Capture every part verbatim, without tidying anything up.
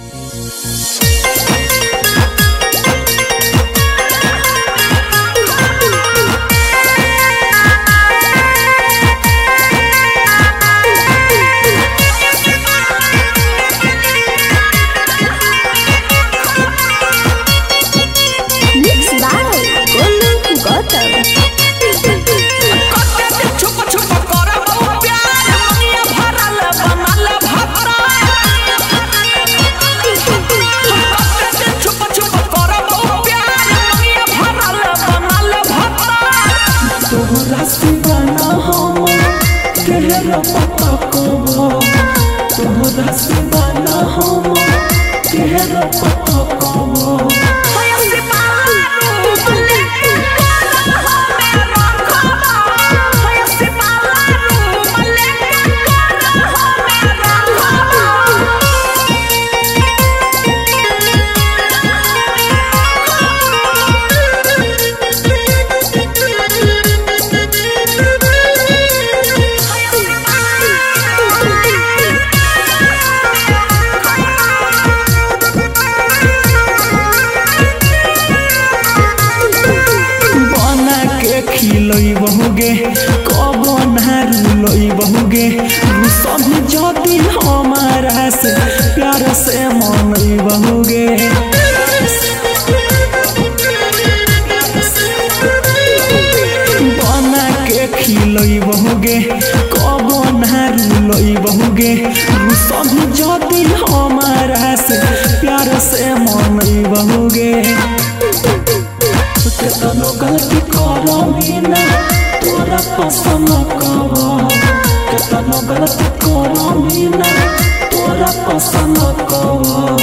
तोहरा सिवाना हम केहरा पता कबो खिलई बहुगे कब नारुलई बहुगे सब जदी हमारा से प्यार से मनई बहुगे बना के खिलई बहुगे कब नारुलई बहुगे सब जदी हमारा से प्यार से मनई बहुगे केतनो गलती करमी ना तोरा पसंद कबो केतनो गलती करमी ना तोरा पसंद कबो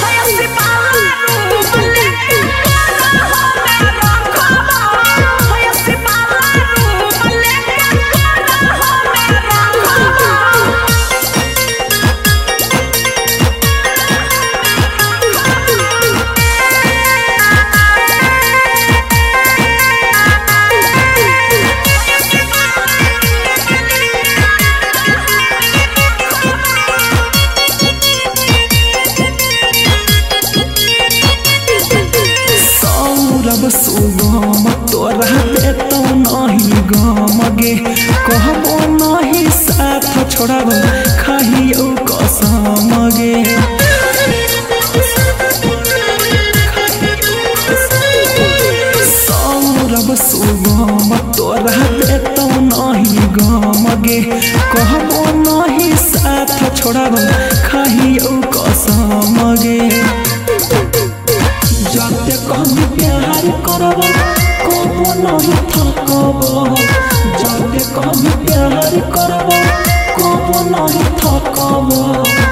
सुगम तोरा देतो नहीं गम गे कहबो नहीं साथ छोड़ब खाइयो कसम गे सौरभ सुगम तोरा देतो नहीं गम गे कहबो नहीं साथ छोड़ब खाइयो कसम गे जाते कम प्यार करब कबो नहीं थकब जाते कम प्यार करब कबो नहीं थकब।